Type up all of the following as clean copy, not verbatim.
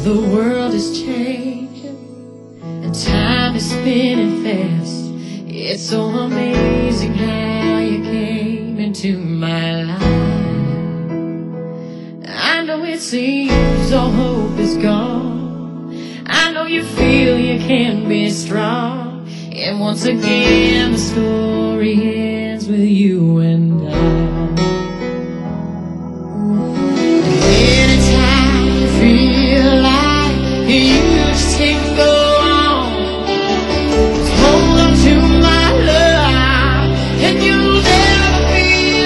The world is changing and time is spinning fast. It's so amazing how you came into my life. I know it seems all hope is gone. I know you feel you can be strong. And once again the story ends with you and I. You just can't go on. Just hold on to my love, and you'll never be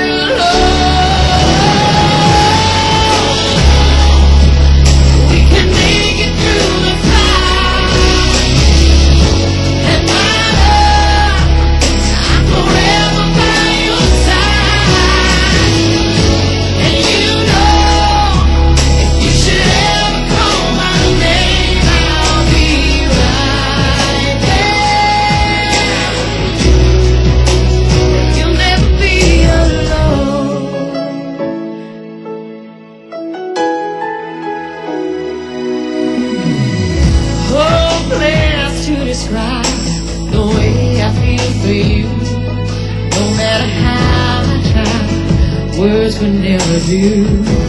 alone. We can make it through the fight, and my love, I'm forever by your side. And you know, if you should ever call my name, I'll be right there. You'll never be alone. Hopeless to describe the way I feel for you. No matter how I try, words would never do.